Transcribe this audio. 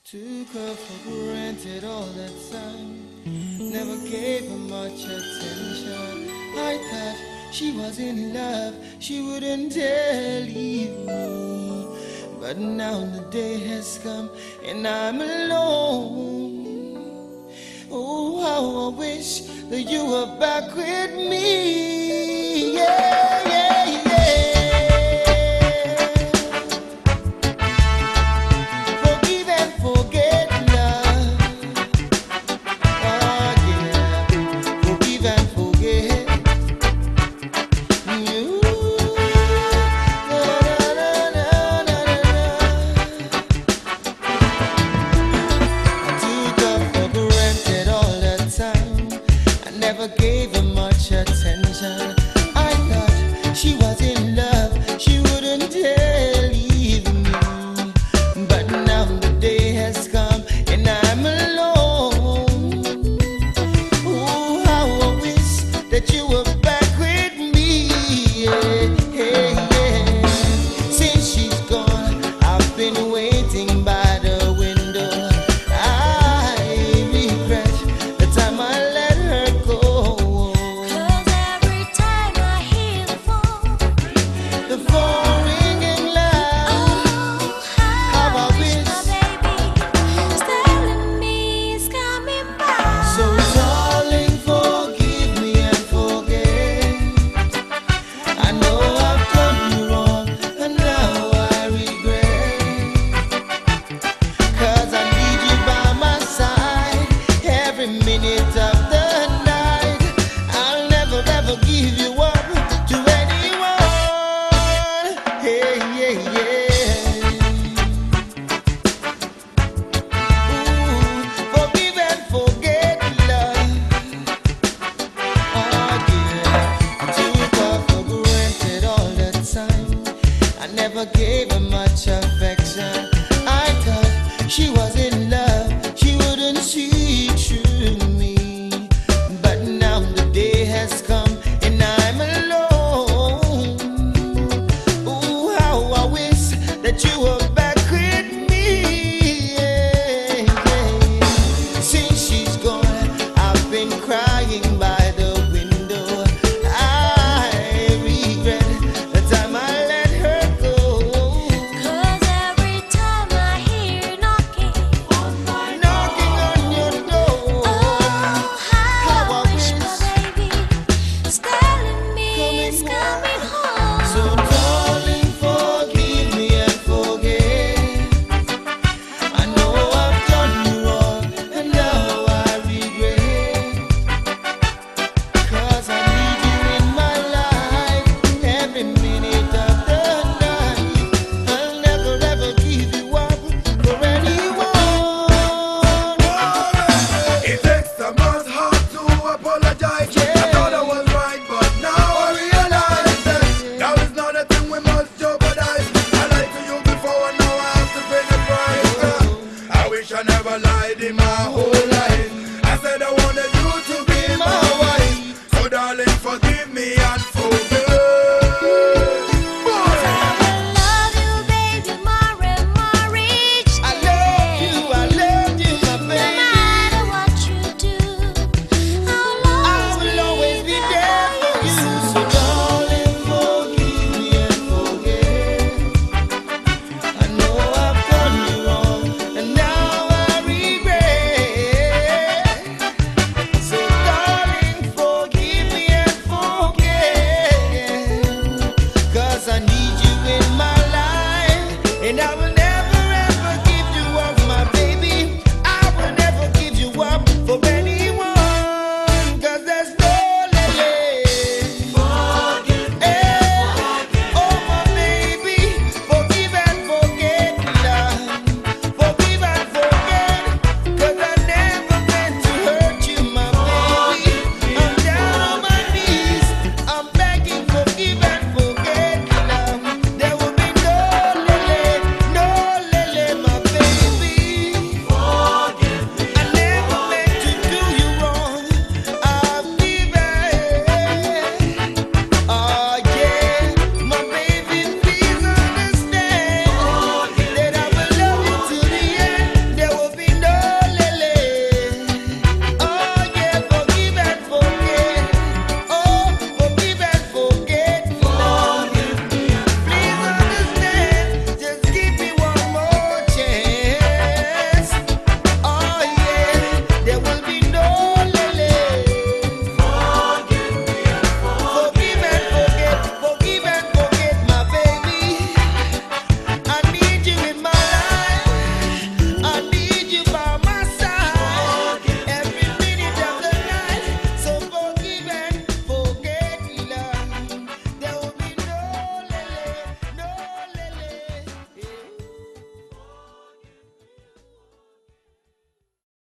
Took her for granted all the time, never gave her much attention. I thought she was in love, she wouldn't dare leave me. But now the day has come and I'm alone. Oh, how I wish that you were back with me. Yeah, yeah, yeah. Never gave her much attention. I thought she was in love, she wouldn't dare leave me. But now the day has come and I'm alone. Oh, how I wish that you were back with me. Yeah, yeah, yeah. Since she's gone, I've been waiting by the window. I regret the time I let her go. Minute of the night, I'll never ever give you up to anyone. Hey, yeah, yeah. Ooh, forgive and forget, love. Oh, yeah. I took her for granted all the time. I never gave her much affection. I thought she was in love, she wouldn't see true. That you were back with me, yeah, yeah. Since she's gone, I've been crying by the window. I regret the time I let her go. 'Cause every time I hear knocking on your door, oh, how I wish my baby is telling me he's coming home. So darling, forgive me. I never lied in my home.